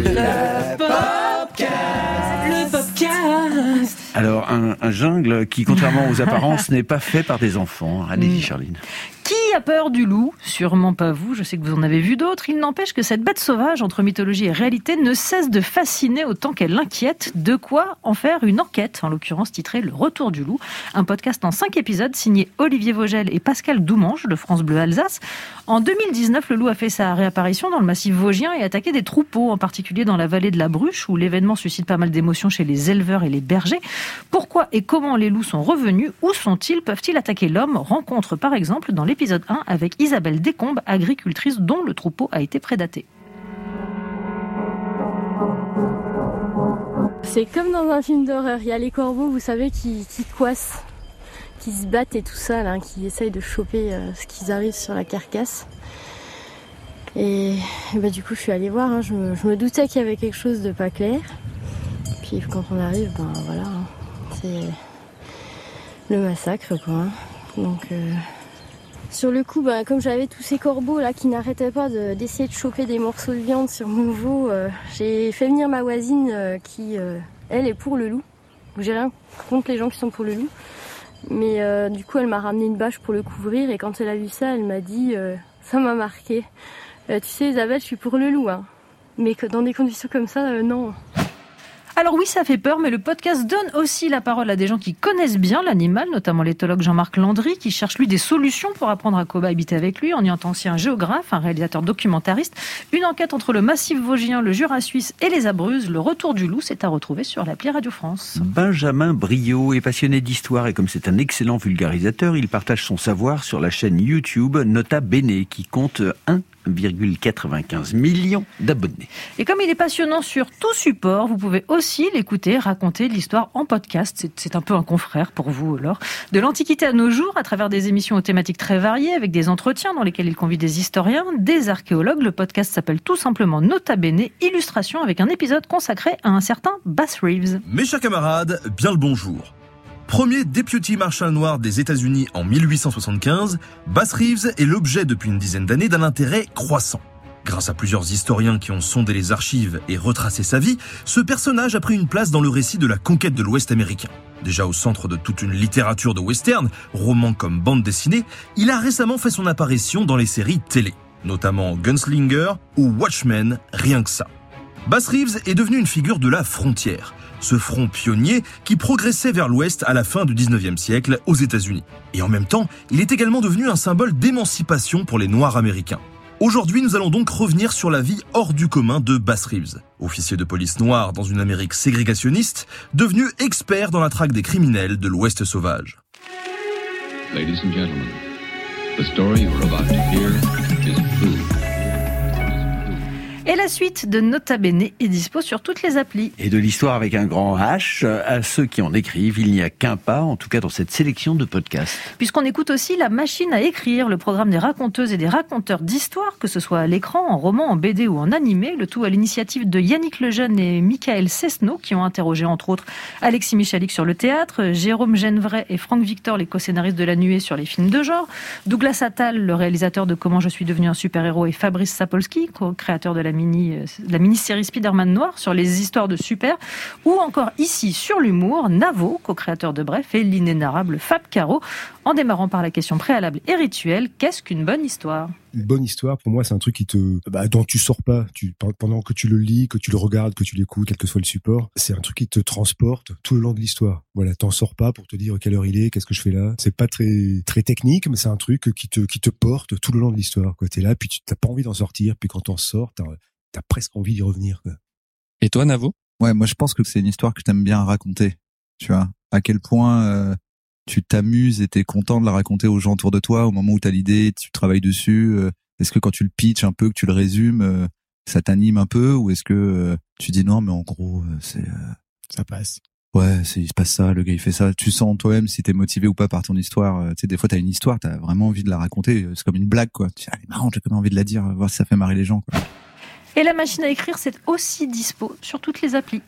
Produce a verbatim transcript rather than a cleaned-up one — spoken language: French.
Le podcast. Le podcast. Alors, un, un jungle qui, contrairement aux apparences, n'est pas fait par des enfants. Allez-y, Charline. Qui a peur du loup ? Sûrement pas vous, je sais que vous en avez vu d'autres. Il n'empêche que cette bête sauvage, entre mythologie et réalité, ne cesse de fasciner autant qu'elle l'inquiète. De quoi en faire une enquête, en l'occurrence titrée Le Retour du loup, un podcast en cinq épisodes signé Olivier Vogel et Pascal Doumange de France Bleu Alsace. En deux mille dix-neuf, le loup a fait sa réapparition dans le massif vosgien et a attaqué des troupeaux, en particulier dans la vallée de la Bruche, où l'événement suscite pas mal d'émotions chez les éleveurs et les bergers. Pourquoi et comment les loups sont revenus ? Où sont-ils ? Peuvent-ils attaquer l'homme ? Rencontre par exemple dans l'épisode un avec Isabelle Descombes, agricultrice dont le troupeau a été prédaté. C'est comme dans un film d'horreur, il y a les corbeaux, vous savez, qui, qui coincent, qui se battent et tout ça, là, qui essayent de choper euh, ce qu'ils arrivent sur la carcasse. Et, et bah, du coup, je suis allée voir, hein, je, me, je me doutais qu'il y avait quelque chose de pas clair. Puis quand on arrive, ben voilà, hein, c'est le massacre, quoi. Hein. Donc... Euh... Sur le coup, bah, comme j'avais tous ces corbeaux là qui n'arrêtaient pas de, d'essayer de choper des morceaux de viande sur mon veau, euh, j'ai fait venir ma voisine euh, qui, euh, elle, est pour le loup. J'ai rien contre les gens qui sont pour le loup. Mais euh, du coup, elle m'a ramené une bâche pour le couvrir et quand elle a vu ça, elle m'a dit, euh, ça m'a marqué. Euh, tu sais Isabelle, je suis pour le loup, hein. Mais que dans des conditions comme ça, euh, non. Alors oui, ça fait peur, mais le podcast donne aussi la parole à des gens qui connaissent bien l'animal, notamment l'éthologue Jean-Marc Landry, qui cherche lui des solutions pour apprendre à cohabiter avec lui. On y entend aussi un géographe, un réalisateur documentariste. Une enquête entre le massif vosgien, le Jura suisse et les Abruzzes. Le Retour du loup, c'est à retrouver sur l'appli Radio France. Benjamin Briot est passionné d'histoire et comme c'est un excellent vulgarisateur, il partage son savoir sur la chaîne YouTube Nota Bene, qui compte un virgule quatre-vingt-quinze millions d'abonnés. Et comme il est passionnant sur tout support, vous pouvez aussi l'écouter raconter l'histoire en podcast. C'est, c'est un peu un confrère pour vous, alors. De l'Antiquité à nos jours, à travers des émissions aux thématiques très variées, avec des entretiens dans lesquels il convie des historiens, des archéologues. Le podcast s'appelle tout simplement Nota Bene, illustration avec un épisode consacré à un certain Bass Reeves. Mes chers camarades, bien le bonjour. Premier Deputy Marshal noir des États-Unis en mille huit cent soixante-quinze, Bass Reeves est l'objet depuis une dizaine d'années d'un intérêt croissant. Grâce à plusieurs historiens qui ont sondé les archives et retracé sa vie, ce personnage a pris une place dans le récit de la conquête de l'Ouest américain. Déjà au centre de toute une littérature de western, romans comme bande dessinée, il a récemment fait son apparition dans les séries télé, notamment Gunslinger ou Watchmen, rien que ça. Bass Reeves est devenu une figure de la frontière, ce front pionnier qui progressait vers l'ouest à la fin du dix-neuvième siècle aux États-Unis. Et en même temps, il est également devenu un symbole d'émancipation pour les Noirs américains. Aujourd'hui, nous allons donc revenir sur la vie hors du commun de Bass Reeves, officier de police noir dans une Amérique ségrégationniste, devenu expert dans la traque des criminels de l'Ouest sauvage. Ladies and gentlemen, the story you are about to hear is true. Et la suite de Nota Bene est dispo sur toutes les applis. Et de l'histoire avec un grand H, à ceux qui en écrivent, il n'y a qu'un pas, en tout cas dans cette sélection de podcasts. Puisqu'on écoute aussi La Machine à écrire, le programme des raconteuses et des raconteurs d'histoire, que ce soit à l'écran, en roman, en B D ou en animé, le tout à l'initiative de Yannick Lejeune et Michael Cessno, qui ont interrogé entre autres Alexis Michalik sur le théâtre, Jérôme Genevray et Franck Victor, les co-scénaristes de La Nuée sur les films de genre, Douglas Attal, le réalisateur de Comment je suis devenu un super-héros, et Fabrice Sapolsky, co-créateur de la mini, la mini-série Spider-Man Noir sur les histoires de super, ou encore ici sur l'humour, Navo, co-créateur de Bref, et l'inénarrable Fab Caro, en démarrant par la question préalable et rituelle, qu'est-ce qu'une bonne histoire ? Une bonne histoire, pour moi, c'est un truc qui te, bah, dont tu sors pas, tu, pendant que tu le lis, que tu le regardes, que tu l'écoutes, quel que soit le support, c'est un truc qui te transporte tout le long de l'histoire. Voilà, t'en sors pas pour te dire quelle heure il est, qu'est-ce que je fais là. C'est pas très, très technique, mais c'est un truc qui te, qui te porte tout le long de l'histoire, quoi. T'es là, puis tu t'as pas envie d'en sortir, puis quand t'en sors, t'as, t'as presque envie d'y revenir, quoi. Et toi, Navo ? Ouais, moi je pense que c'est une histoire que t'aimes bien raconter. Tu vois, à quel point euh, tu t'amuses et t'es content de la raconter aux gens autour de toi au moment où t'as l'idée, tu travailles dessus. Euh, est-ce que quand tu le pitches un peu, que tu le résumes, euh, ça t'anime un peu, ou est-ce que euh, tu dis non, mais en gros, euh, c'est euh, ça passe. Ouais, c'est, il se passe ça, le gars il fait ça. Tu sens toi-même si t'es motivé ou pas par ton histoire. Euh, tu sais, des fois t'as une histoire, t'as vraiment envie de la raconter. C'est comme une blague, quoi. Tu dis, ah, elle est marrante, j'ai quand même envie de la dire, voir si ça fait marrer les gens, quoi. Et La Machine à écrire, c'est aussi dispo sur toutes les applis.